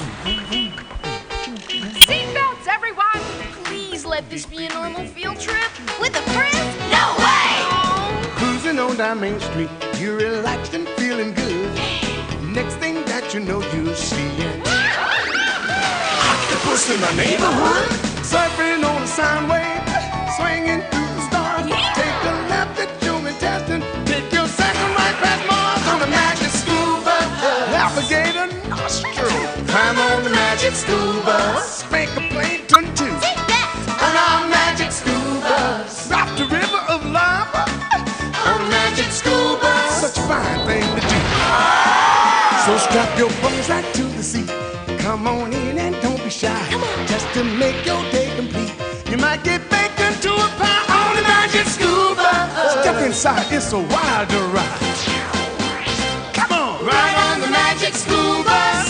Seatbelts, everyone! Please let this be a normal field trip. With a friend? No way! Cruising on down Main Street, you're relaxed and feeling good. Next thing that you know, you're seeing octopus in the neighborhood, surfing on a sound wave, swinging through the stars. Take a left at human testing, take your second right past Mars on the magic scuba. Navigator nostril, climb on the magic scuba. Spank a plankton too. On our magic scuba, drop the river of lava on a magic scuba. Such a fine thing to do. So strap your bones right to the seat. Come on in and don't be shy. Just to make your day complete, you might get baked into a pie on the magic scuba. Step inside, it's a wilder ride. Come on, ride on the magic scuba.